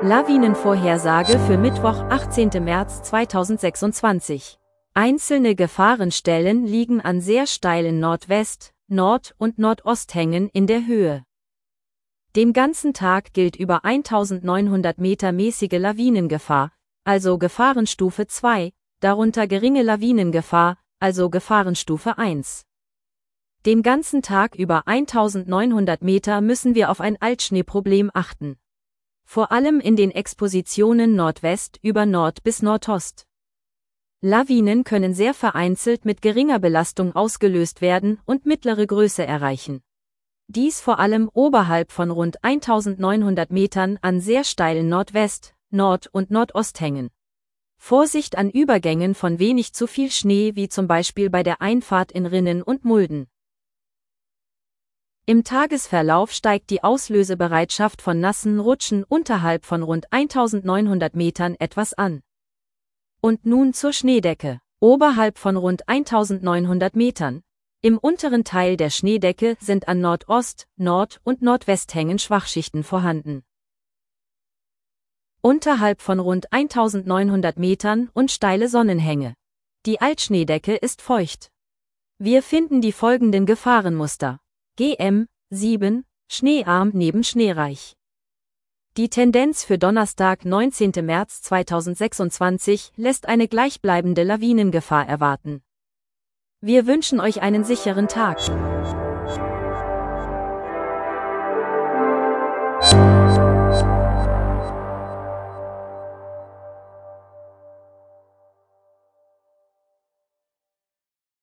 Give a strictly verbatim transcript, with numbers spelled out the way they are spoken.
Lawinenvorhersage für Mittwoch, achtzehnten März zweitausendsechsundzwanzig. Einzelne Gefahrenstellen liegen an sehr steilen Nordwest-, Nord- und Nordosthängen in der Höhe. Den ganzen Tag gilt über eintausendneunhundert Meter mäßige Lawinengefahr, also Gefahrenstufe zwei, darunter geringe Lawinengefahr, also Gefahrenstufe eins. Den ganzen Tag über eintausendneunhundert Meter müssen wir auf ein Altschneeproblem achten. Vor allem in den Expositionen Nordwest über Nord bis Nordost. Lawinen können sehr vereinzelt mit geringer Belastung ausgelöst werden und mittlere Größe erreichen. Dies vor allem oberhalb von rund eintausendneunhundert Metern an sehr steilen Nordwest-, Nord- und Nordosthängen. Vorsicht an Übergängen von wenig zu viel Schnee wie zum Beispiel bei der Einfahrt in Rinnen und Mulden. Im Tagesverlauf steigt die Auslösebereitschaft von nassen Rutschen unterhalb von rund eintausendneunhundert Metern etwas an. Und nun zur Schneedecke. Oberhalb von rund eintausendneunhundert Metern. Im unteren Teil der Schneedecke sind an Nordost-, Nord- und Nordwesthängen Schwachschichten vorhanden. Unterhalb von rund eintausendneunhundert Metern und steile Sonnenhänge. Die Altschneedecke ist feucht. Wir finden die folgenden Gefahrenmuster. G M sieben, schneearm neben schneereich. Die Tendenz für Donnerstag, neunzehnten März zweitausendsechsundzwanzig, lässt eine gleichbleibende Lawinengefahr erwarten. Wir wünschen euch einen sicheren Tag.